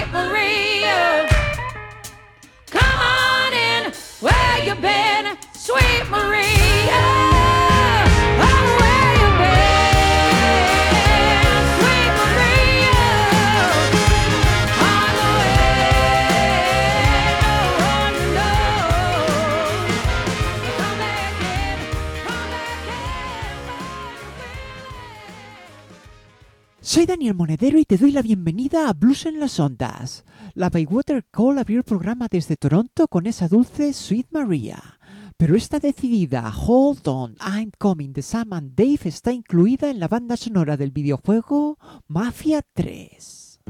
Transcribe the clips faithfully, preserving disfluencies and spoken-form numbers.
Sweet Maria, come on in, where you been, Sweet Maria? Oh, where you been, Sweet Maria? On the way, no one knows. Come back in, come back in. Soy Daniel Monedero y te doy la bienvenida a Blues en las Ondas. La Bywater Call abrió el programa desde Toronto con esa dulce Sweet Maria. Pero esta decidida Hold On, I'm Coming de Sam and Dave está incluida en la banda sonora del videojuego Mafia tres.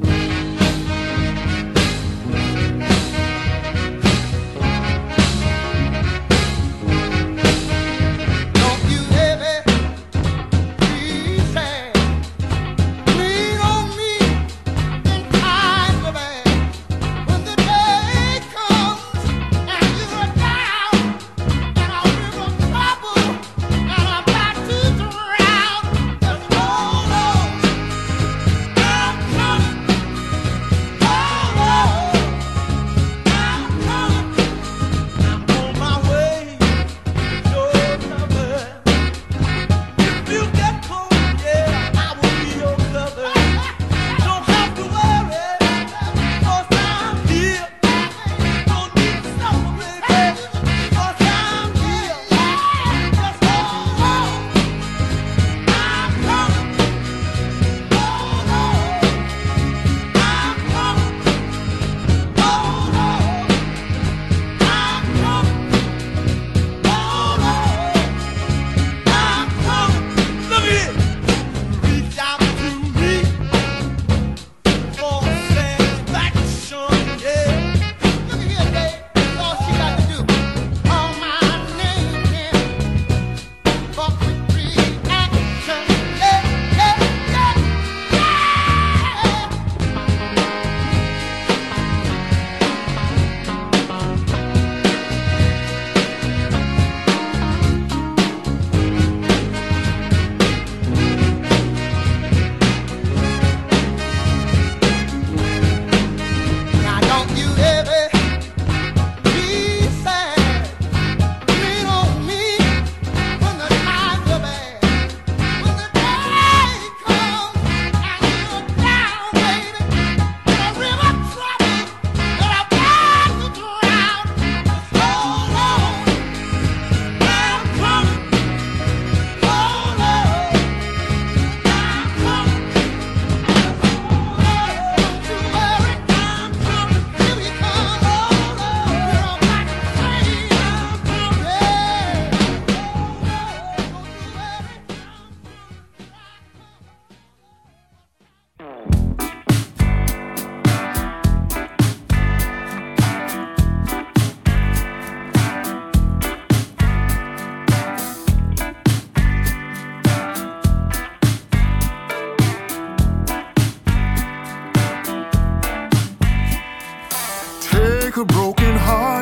A broken heart,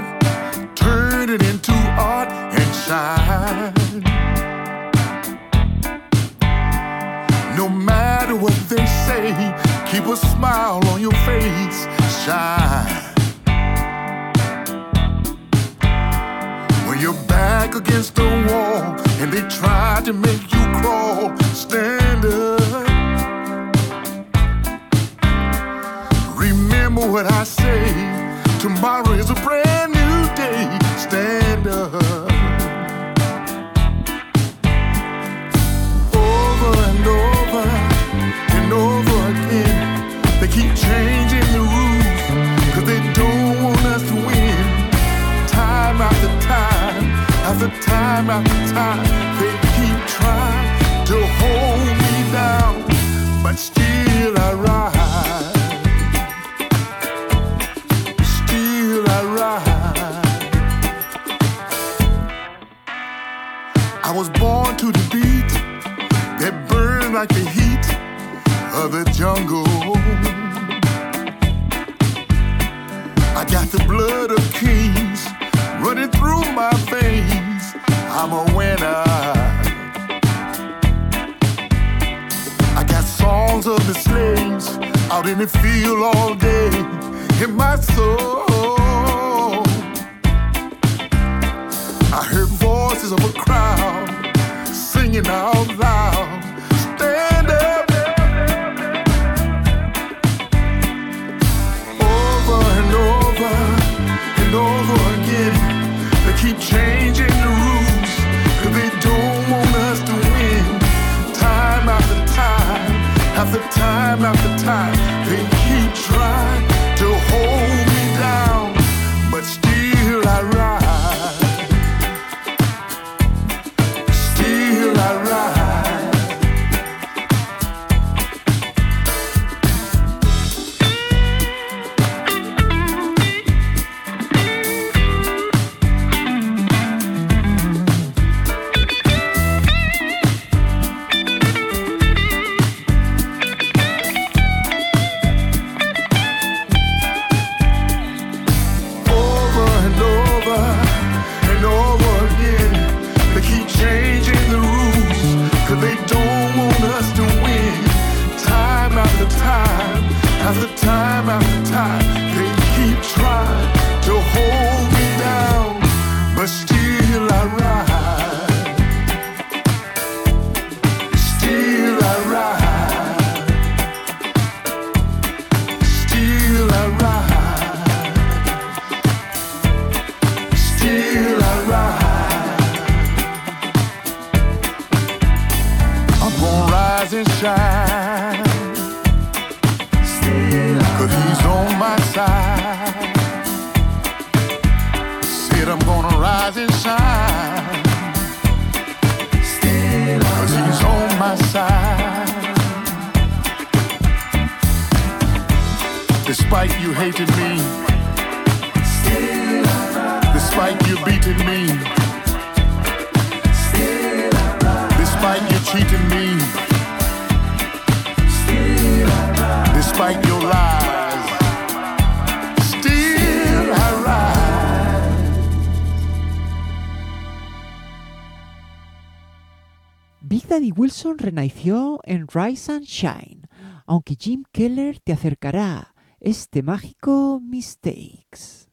turn it into art and shine. No matter what they say, keep a smile on your face, shine. When you're back against the wall and they try to make you crawl, stand up. Remember what I say, tomorrow is a brand new day. Stand up. Over and over and over again, they keep changing the rules, cause they don't want us to win. Time after time, after time after time, they keep trying to hold me down, but still I rise. I was born to the beat that burned like the heat of the jungle. I got the blood of kings running through my veins. I'm a winner. I got songs of the slaves out in the field all day. in my soul. I heard voices of a crowd singing out loud, stand up. Over and over and over again, they keep changing the rules, 'cause they don't want us to win. Time after time, after time after time, they keep trying to hold me down, but still I rise. Still I rise. Over and over and over again, they keep changing the rules, 'cause they don't want us to win. Time after time, after time after time, they keep trying to hold me down, but still I rise. Still I rise. Still I rise. Still I rise. I'm gonna rise and shine, 'cause he's on my side. Said I'm gonna rise and shine, 'cause he's on my side. Despite you hating me, despite you beating me, despite you cheating me, despite your lies, still I rise. Big Daddy Wilson renació en Rise and Shine, aunque Jim Keller te acercará este mágico Mistakes.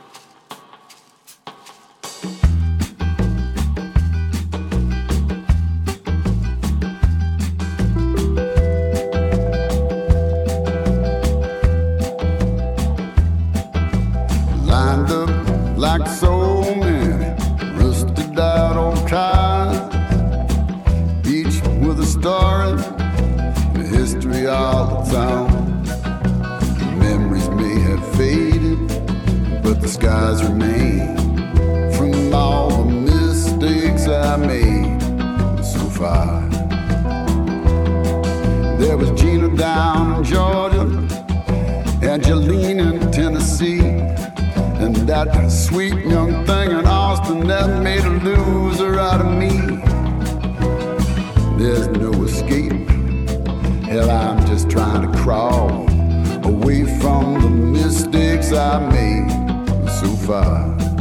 Lined up like so many rusted out old cars, each with a story, a history all its own. Memories may have faded, but the skies remain from all the mistakes I made so far. There was Gina down in Georgia, Angelina in Tennessee, and that sweet young thing in Austin that made a loser out of me. There's no escape. Hell, I'm just trying to crawl away from the mistakes I made so far.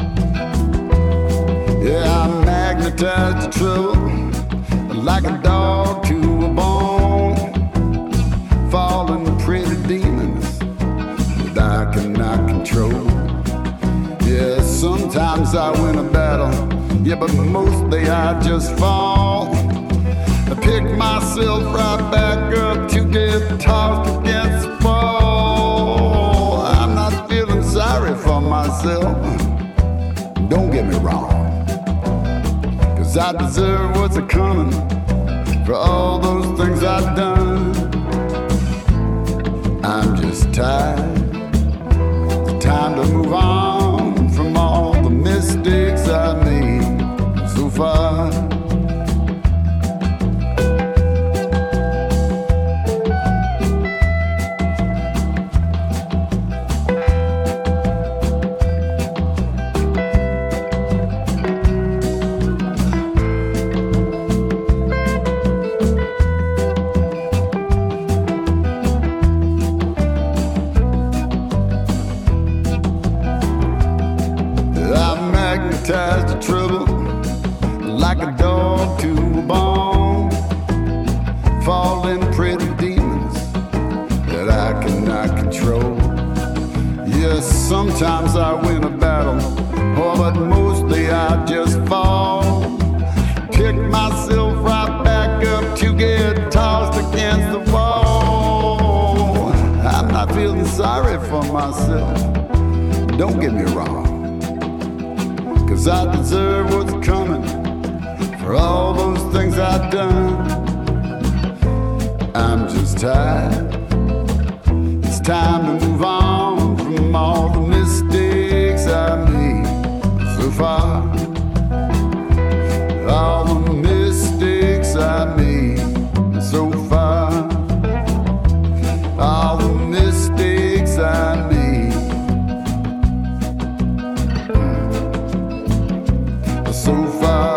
Yeah, I'm magnetized to trouble like a dog to a bone, falling pretty demons that I cannot control. Yeah, sometimes I win a battle, yeah, but mostly I just fall. I pick myself right back up to get tossed against the wall. I'm not feeling sorry for myself, don't get me wrong, 'cause I deserve what's a-coming for all those things I've done. I'm just tired, it's time to move on from all the mistakes I made so far. Ties to trouble like a dog to a bone, falling pretty demons that I cannot control. Yes, sometimes I win a battle, oh, but mostly I just fall. Pick myself right back up to get tossed against the wall. I'm not feeling sorry for myself, don't get me wrong, 'cause I deserve what's coming for all those things I've done. I'm just tired. It's time to move on from all the mistakes I made so far. All the mistakes I made so far. All the mistakes I made so far.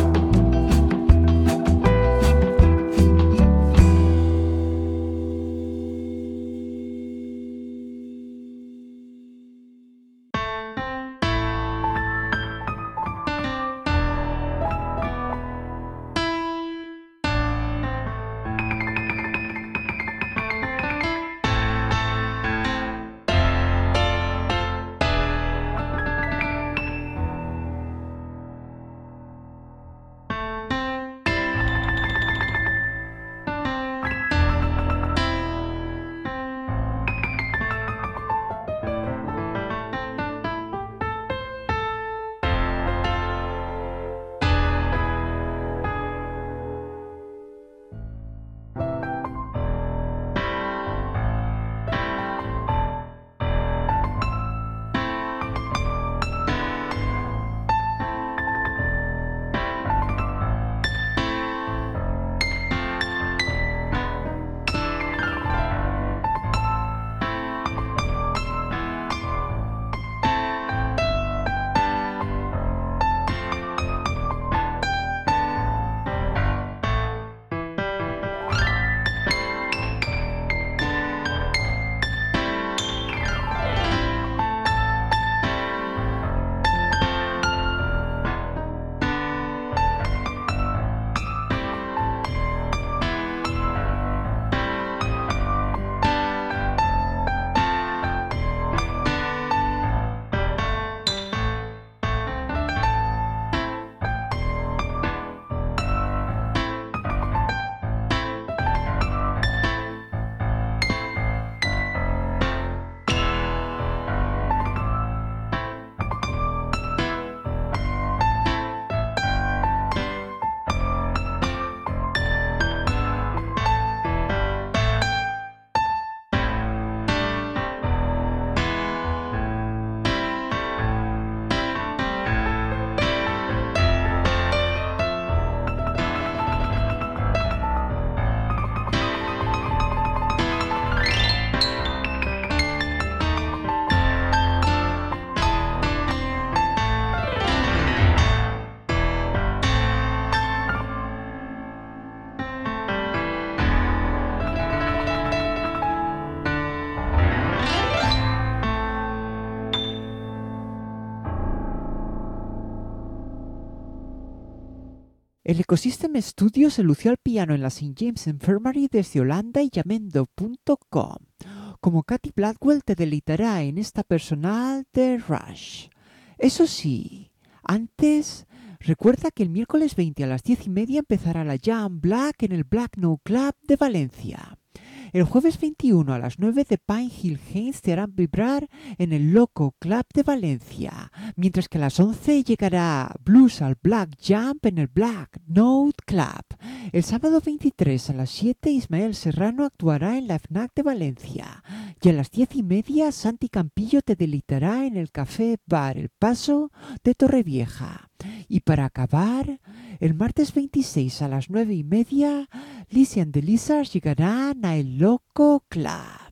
El Ecosystem Studio se lució al piano en la Saint James Infirmary desde Holanda y Yamendo punto com. Como Katy Blackwell te deleitará en esta personal de Rush. Eso sí, antes, recuerda que el miércoles veinte a las diez y media empezará la Jam Black en el Black No Club de Valencia. El jueves veintiuno a las nueve de Pine Hill Haynes te harán vibrar en el Loco Club de Valencia, mientras que a las once llegará Blues al Black Jump en el Black Note Club. El sábado veintitrés a las siete Ismael Serrano actuará en la F N A C de Valencia y a las diez y media Santi Campillo te deleitará en el Café Bar El Paso de Torrevieja. Y para acabar, el martes veintiséis a las nueve y media, Lizzie and the Lizards llegarán a El Loco Club.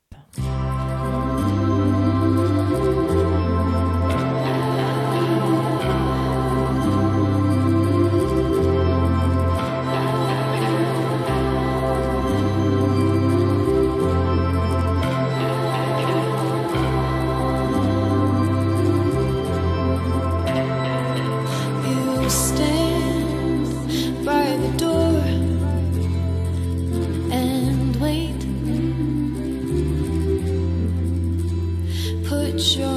Your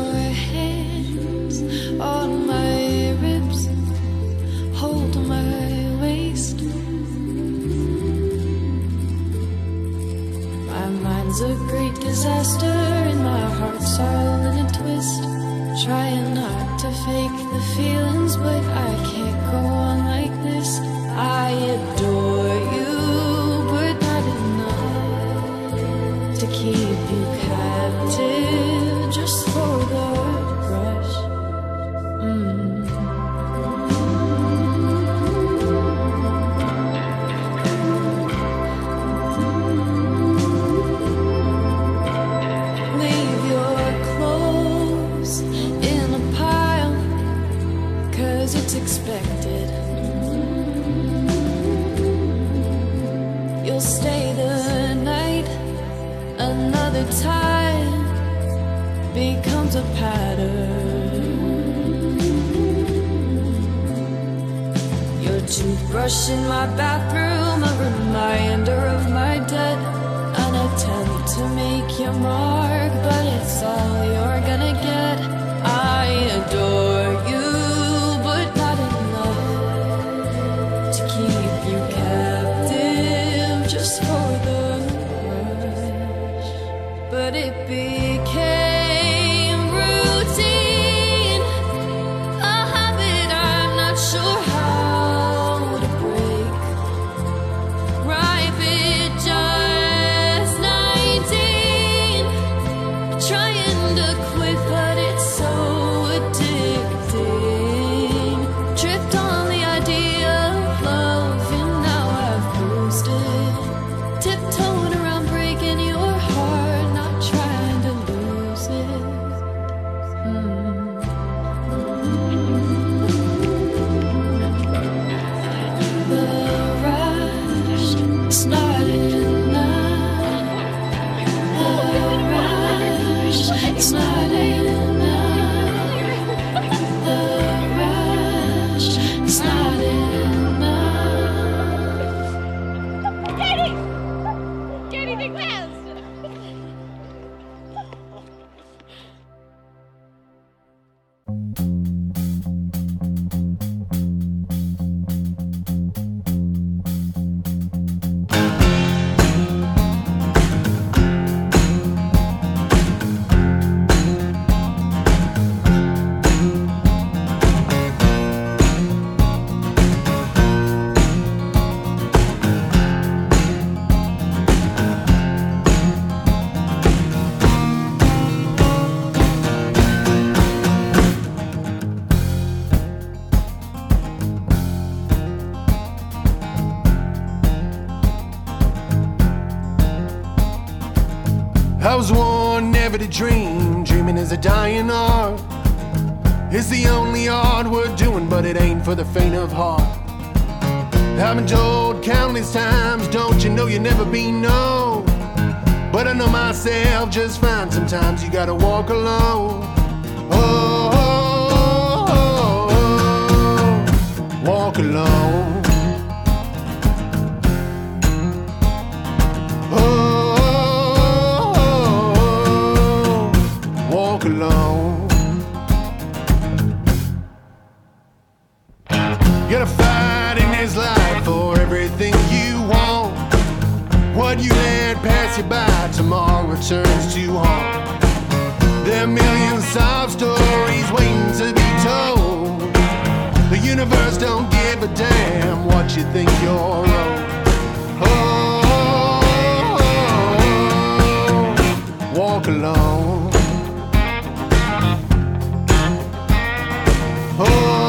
plan's a great disaster, and my heart's all in a twist. Trying not to fake the feelings, but I can't go on like this. I adore you, but not enough to keep you captive just for the rush. Mm. Leave your clothes in a pile, 'cause it's expected. You'll stay the night, another time becomes a pattern. Your toothbrush in my bathroom, a reminder of my debt. An attempt to make your mark, but it's all you're gonna get. I adore you, but not enough to keep you captive just for the rush. But it became routine, a habit I'm not sure how to break. Ripe at just nineteen, trying to quit, but it's so addicting. Tripped on the idea of love, and now I've bruised it. Tiptoeing around breaking your heart, not trying to lose it. Mm. The rush is not enough. The rush is not enough. The rush is not enough. Katie! Katie, think fast! I was born never to dream. Dreaming is a dying art. It's the only art worth doing, but it ain't for the faint of heart. I've been told countless times, don't you know you'll never be known? But I know myself just fine. Sometimes you gotta walk alone. Oh, oh, oh, oh, walk alone. Walk alone. Gotta fight in this life for everything you want. What you let pass you by, tomorrow returns to haunt. There are millions of stories waiting to be told. The universe don't give a damn what you think you're owed. Oh, oh, oh, oh, walk alone. Oh,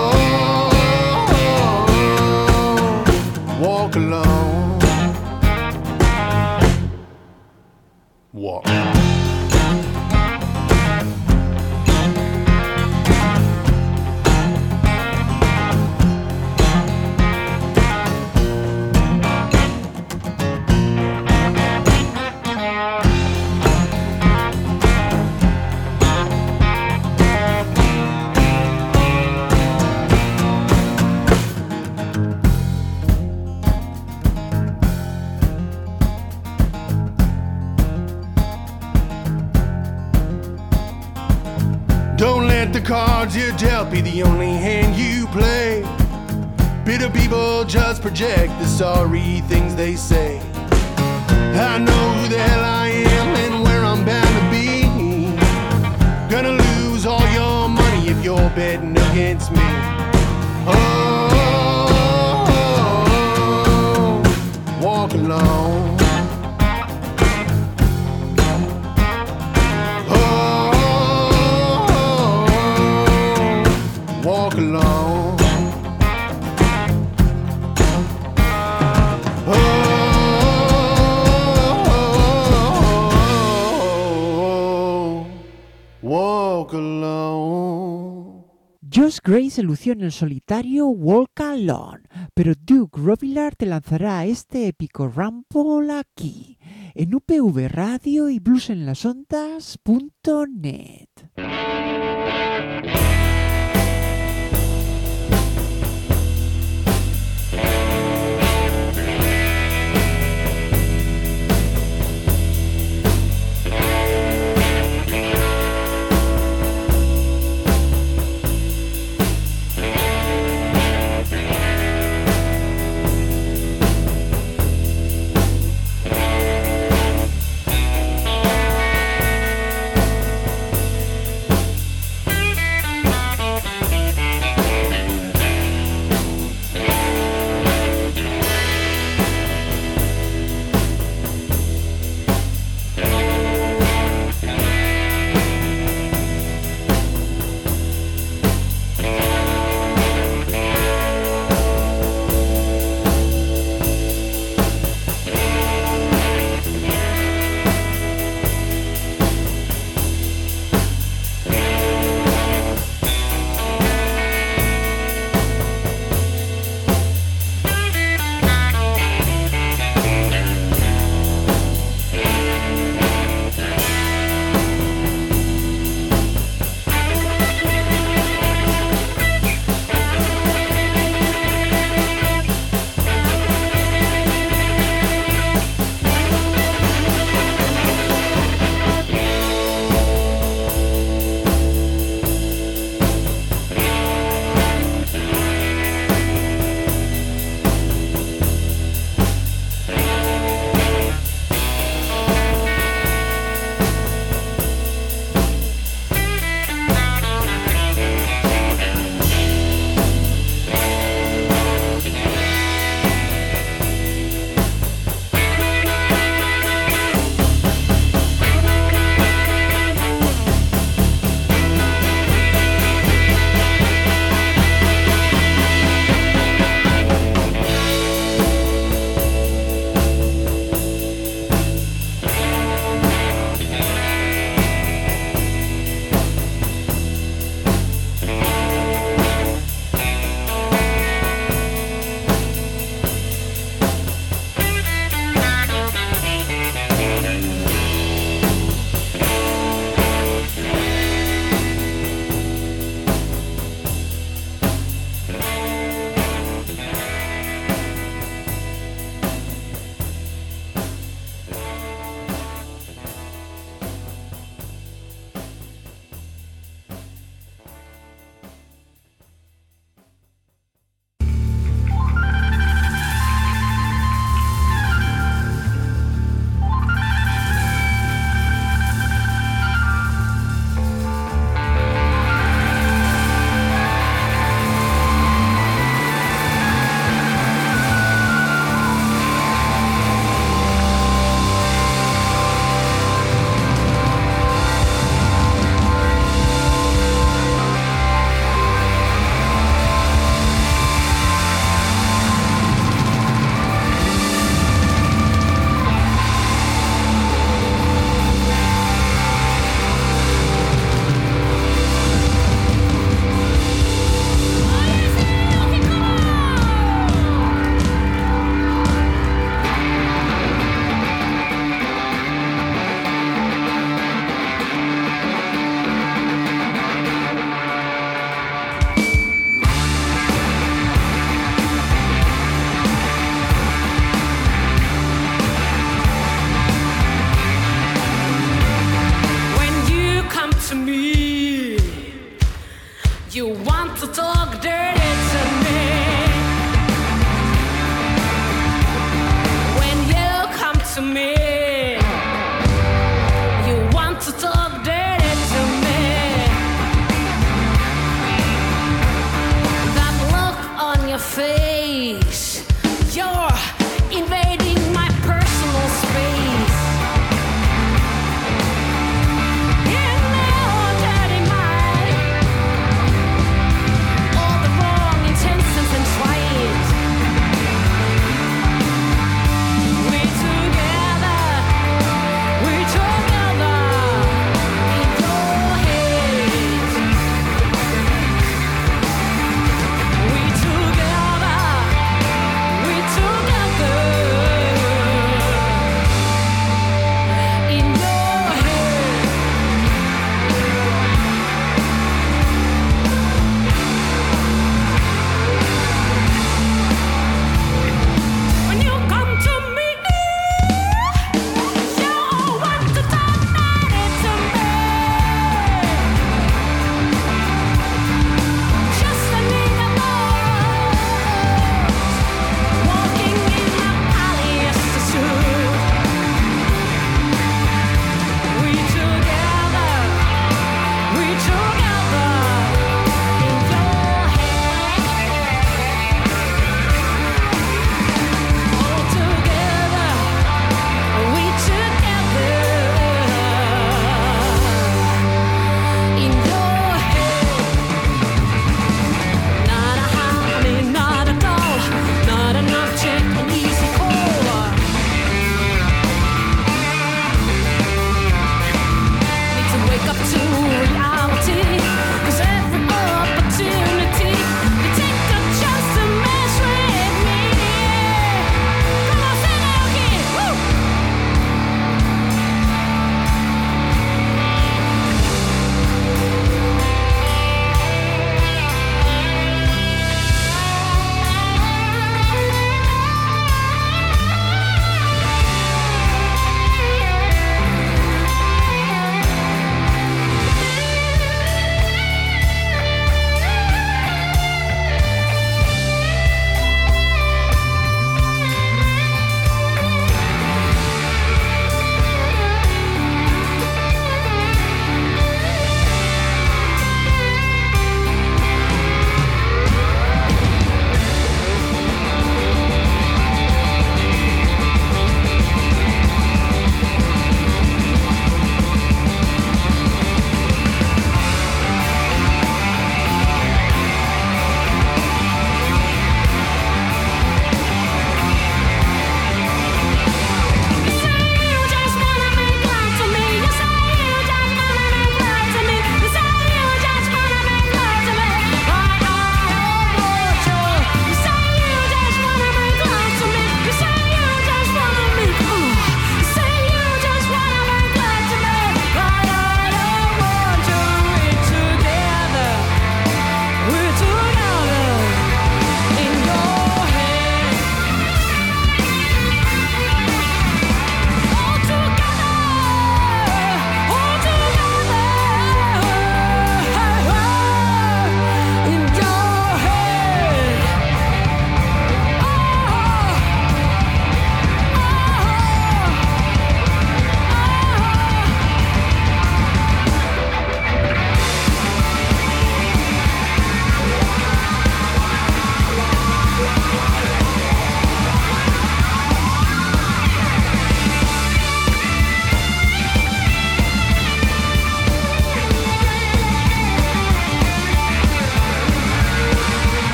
walk alone. Walk. Don't let the cards you're dealt be the only hand you play. Bitter people just project the sorry things they say. I know who the hell I am, alone. Oh, walk alone. Josh Gray se lució en el solitario Walk Alone, pero Duke Robillard te lanzará este épico Rumble aquí, en U P V Radio y bluesenlasondas punto net.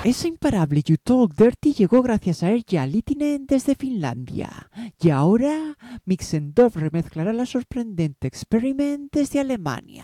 ese imparable You Talk Dirty llegó gracias a Erja Litinen desde Finlandia. Y ahora, Mixendorf remezclará la sorprendente Experiment desde Alemania.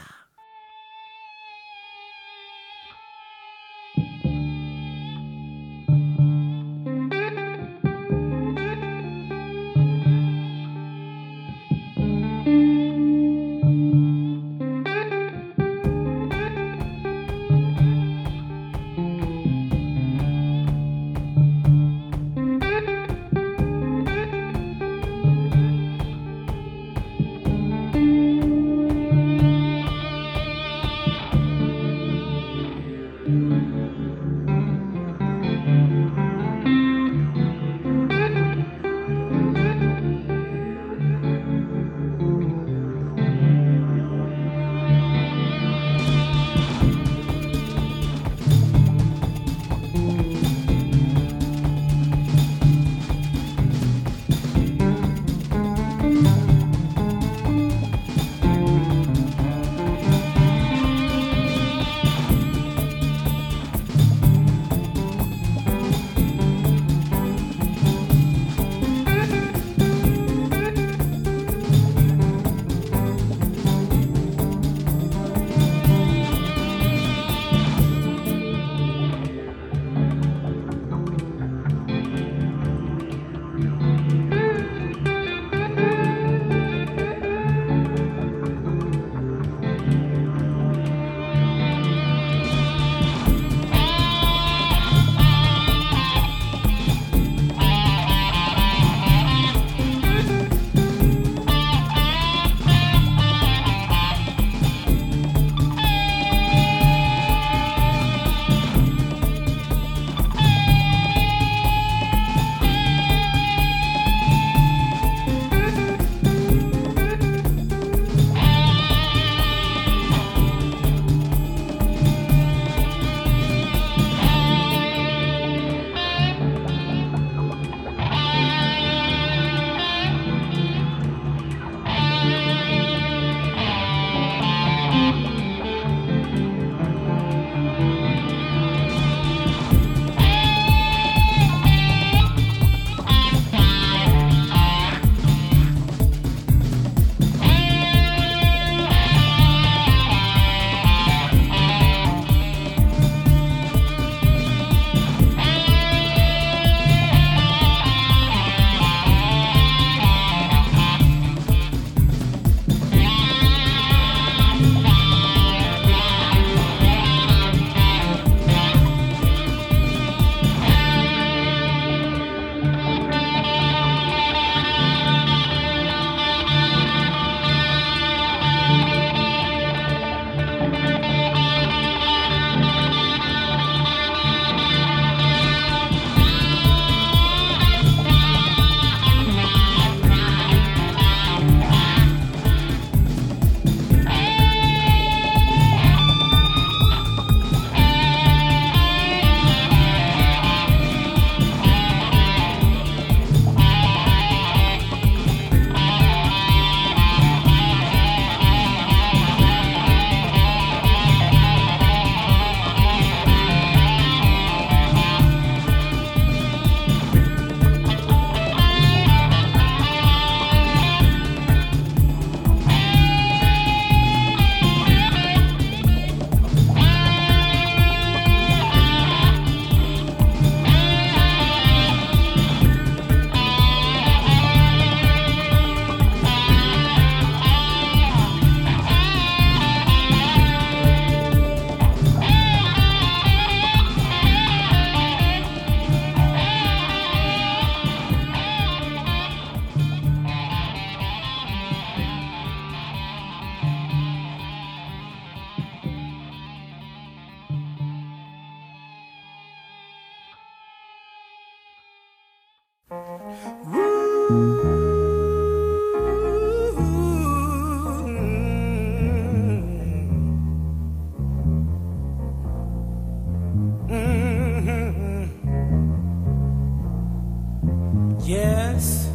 Yes,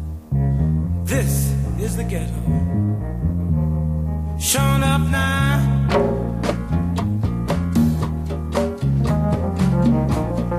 this is the ghetto. Showing up now.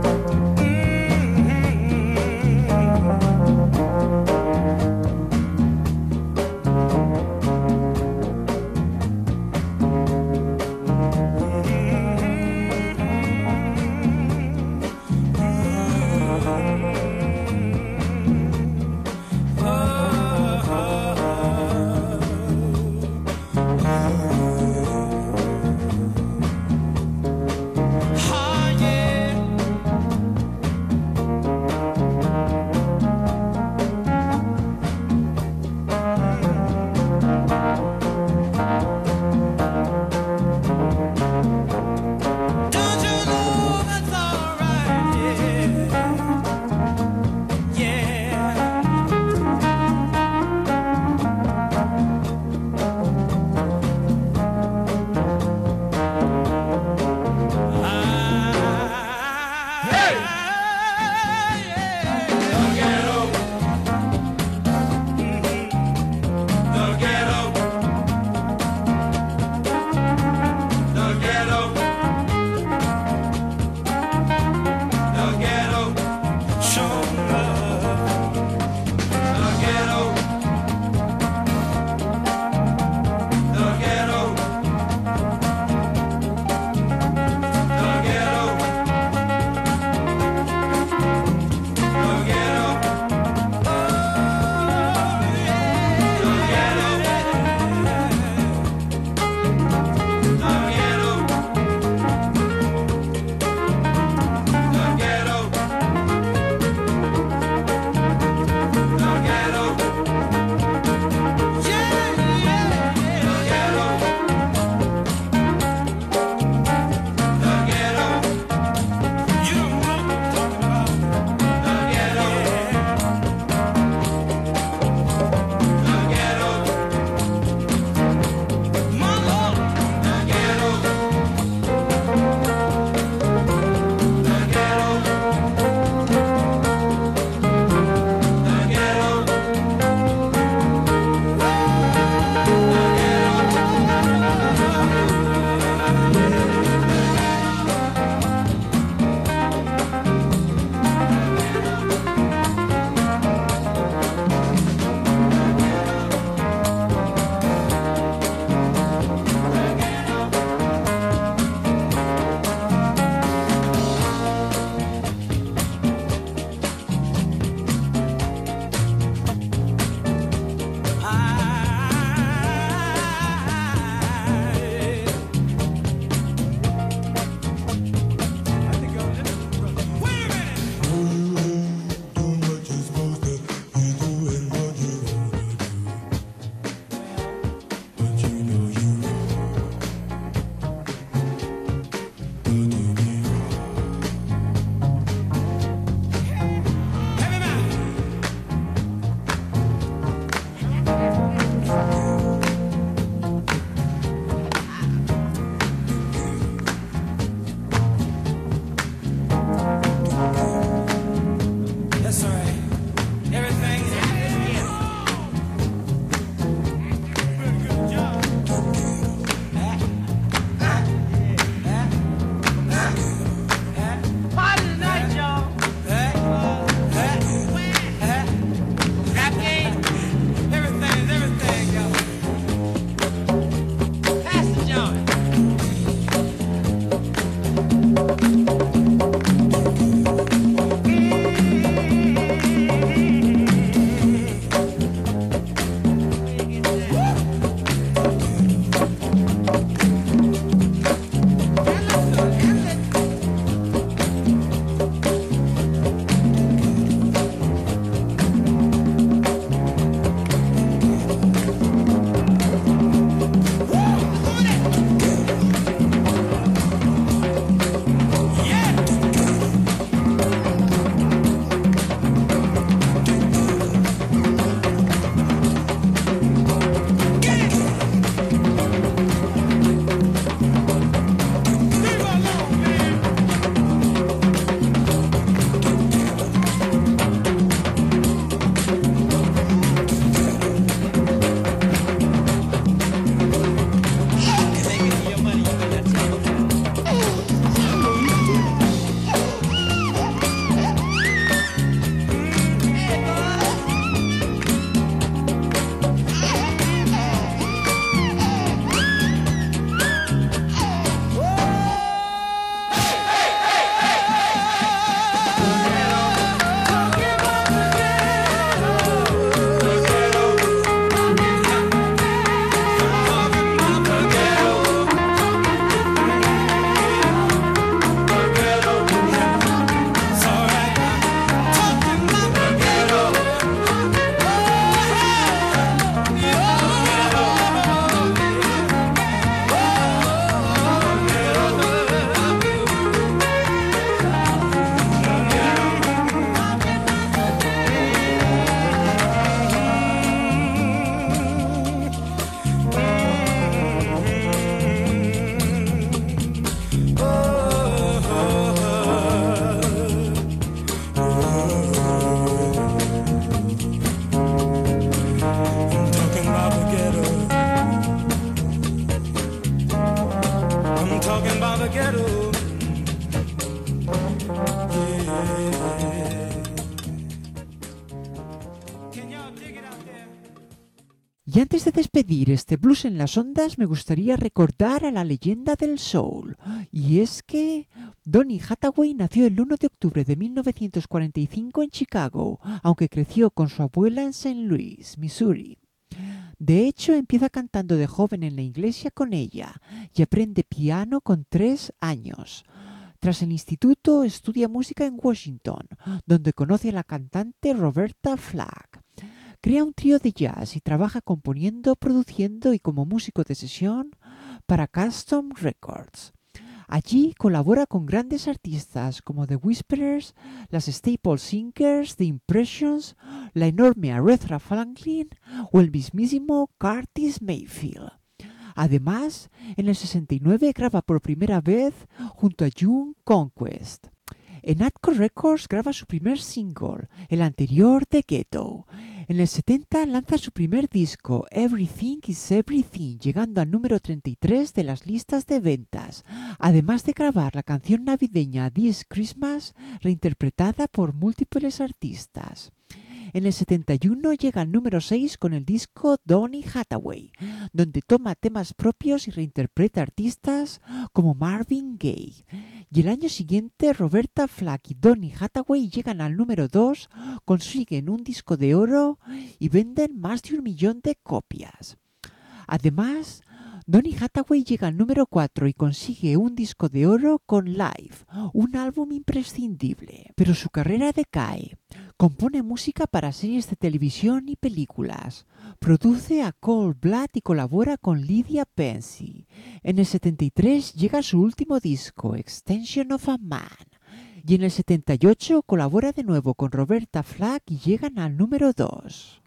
Y antes de despedir este Blues en las Ondas, me gustaría recordar a la leyenda del soul. Y es que Donny Hathaway nació el uno de octubre de mil novecientos cuarenta y cinco en Chicago, aunque creció con su abuela en Saint Louis, Missouri. De hecho, empieza cantando de joven en la iglesia con ella y aprende piano con tres años. Tras el instituto, estudia música en Washington, donde conoce a la cantante Roberta Flack. Crea un trío de jazz y trabaja componiendo, produciendo y como músico de sesión para Custom Records. Allí colabora con grandes artistas como The Whisperers, las Staple Singers, The Impressions, la enorme Aretha Franklin o el mismísimo Curtis Mayfield. Además, en el sesenta y nueve graba por primera vez junto a June Conquest. En Atco Records graba su primer single, el anterior The Ghetto. En el setenta lanza su primer disco, Everything is Everything, llegando al número treinta y tres de las listas de ventas, además de grabar la canción navideña This Christmas, reinterpretada por múltiples artistas. En el setenta y uno llega al número seis con el disco Donny Hathaway, donde toma temas propios y reinterpreta artistas como Marvin Gaye. Y el año siguiente Roberta Flack y Donny Hathaway llegan al número dos, consiguen un disco de oro y venden más de un millón de copias. Además, Donny Hathaway llega al número cuatro y consigue un disco de oro con Live, un álbum imprescindible. Pero su carrera decae. Compone música para series de televisión y películas. Produce a Cold Blood y colabora con Lydia Pensy. En el setenta y tres llega su último disco, Extension of a Man. Y en el setenta y ocho colabora de nuevo con Roberta Flack y llegan al número dos.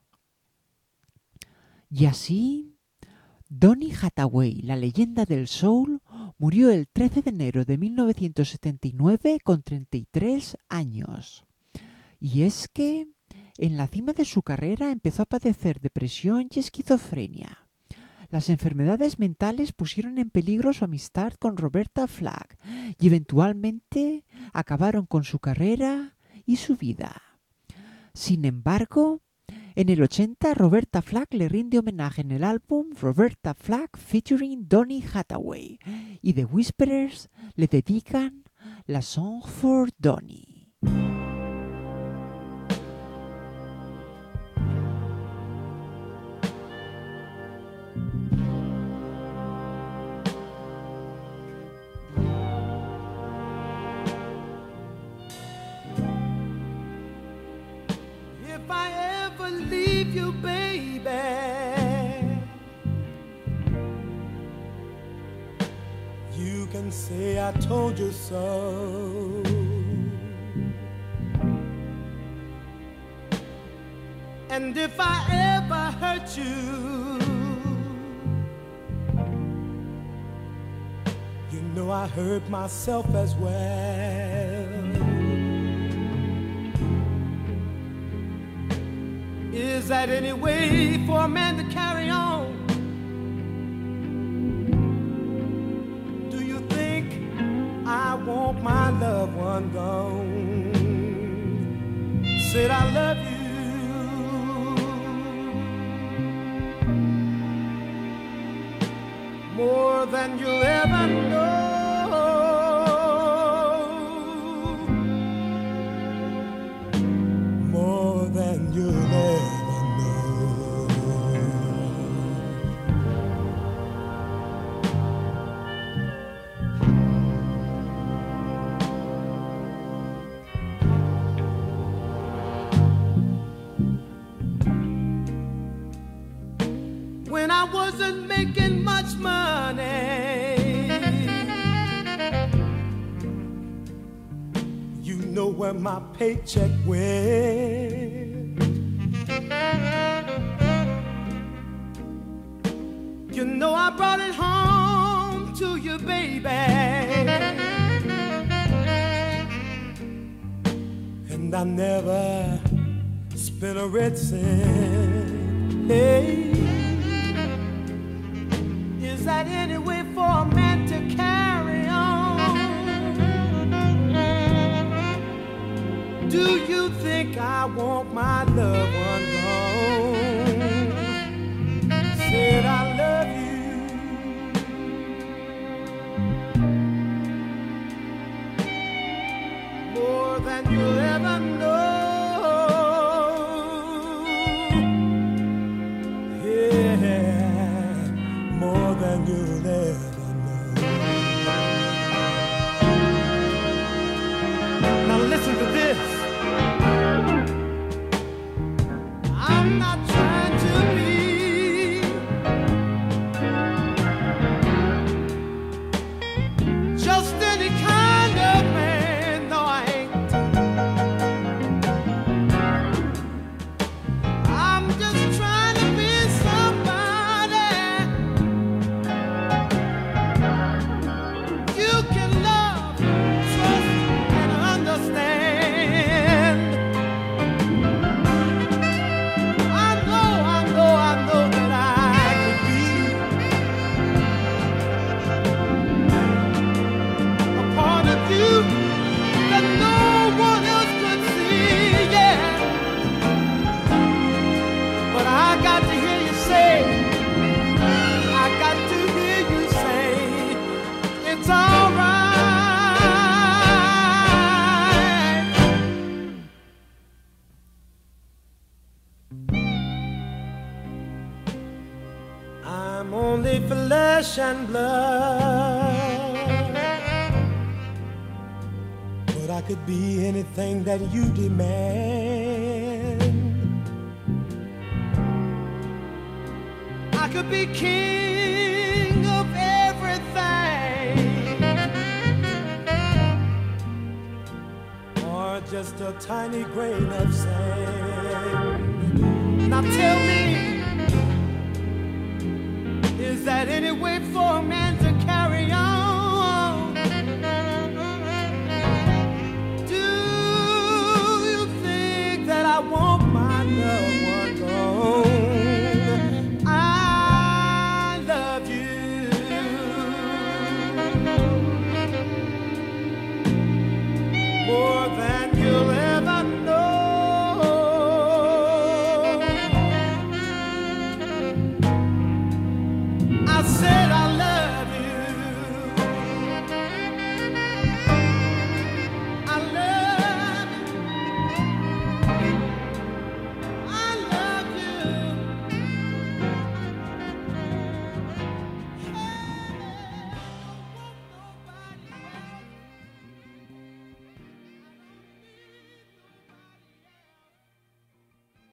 Y así, Donny Hathaway, la leyenda del soul, murió el trece de enero de mil novecientos setenta y nueve con treinta y tres años. Y es que, en la cima de su carrera, empezó a padecer depresión y esquizofrenia. Las enfermedades mentales pusieron en peligro su amistad con Roberta Flack y eventualmente acabaron con su carrera y su vida. Sin embargo, en el ochenta, Roberta Flack le rinde homenaje en el álbum Roberta Flack featuring Donny Hathaway y The Whisperers le dedican la Song for Donny. If I ever leave you, baby, you can say I told you so. And if I ever hurt you, you know I hurt myself as well. Is that any way for a man to carry on? Do you think I want my loved one gone? Said I love you more than you'll ever know. More than you'll ever know. When I wasn't making much money, you know where my paycheck went. You know I brought it home to you, baby, and I never spent a red cent. Hey, is that any way for a man to carry on? Do you think I want my loved one gone? said I love you. More than you'll ever know. Yeah, more than you'll ever know. Now listen to this. I'm not trying to be just any kind of man. No, I ain't. I'm just trying to be somebody you can love, trust, and understand. I know, I know, I know that I could be a part of you that no one else could see, yeah. But I got to hear you say, I got to hear you say, it's alright. I'm only flesh and blood, but I could be anything that you demand. I could be king of everything, or just a tiny grain of sand. Now tell me, is that any way for a man